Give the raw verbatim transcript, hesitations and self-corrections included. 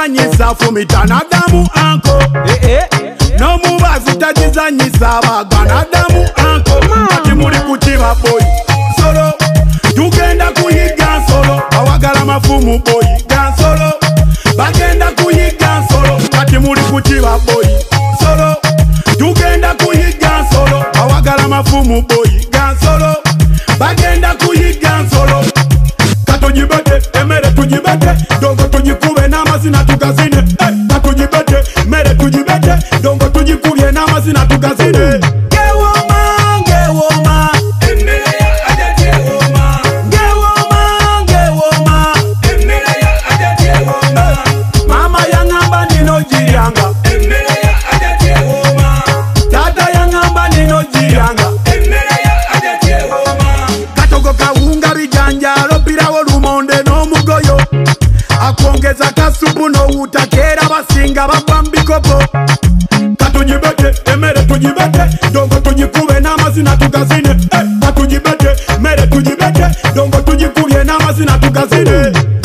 tagizanyisa fumita nadamu anko no mubazi tagizanyisa baga nadamu anko ati muri kukiba boy solo tugenda kuyiga solo awagala mafumu boy gan solo bagenda kuyiga solo ati muri kukiba boy solo tugenda kuyiga solo awagala mafumu boy gan solo bagenda kuyiga solo katujibete emere tujibete dongo tujikube n'amazina tukazine hey, katujibete mere tujibete dongo tujikubye n'amazina tukazine gewoma gewoma emere ya adati gewoma gewoma gewoma emere ya adati gewoma mama yangamba nino jiranga emere ya adati gewoma tata yangamba nino jiranga emere ya adati gewoma katogo kawunga bijanjalo pirawo lumonde n'omugoyo akwongeza kasupu n'obutakera basinga bagwa mbikopo katujibete emere tujibete dongo tujikube n'amazina tukazine hey, katujibete mere tujibete dongo tujikubye n'amazina tukazine